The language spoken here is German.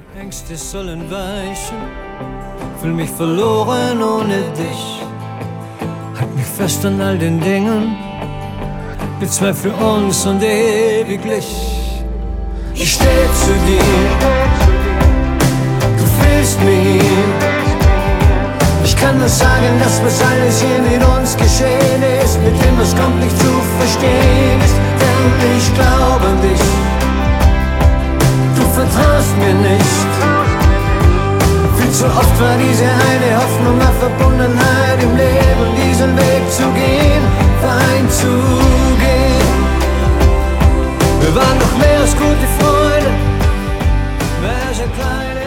Ängste sollen weichen, fühl mich verloren ohne dich. Halt mich fest an all den Dingen, bezweifle uns und ewiglich. Ich steh zu dir, du fehlst mir. Ich kann nur sagen, dass was alles hier mit uns geschehen ist, mit dem es kommt nicht zu verstehen ist, denn ich glaube an dich. Du vertraust mir nicht. Viel zu oft war diese eine Hoffnung auf Verbundenheit im Leben, diesen Weg zu gehen, vereint zu gehen. Wir waren noch mehr als gute Freunde, mehr als ein kleiner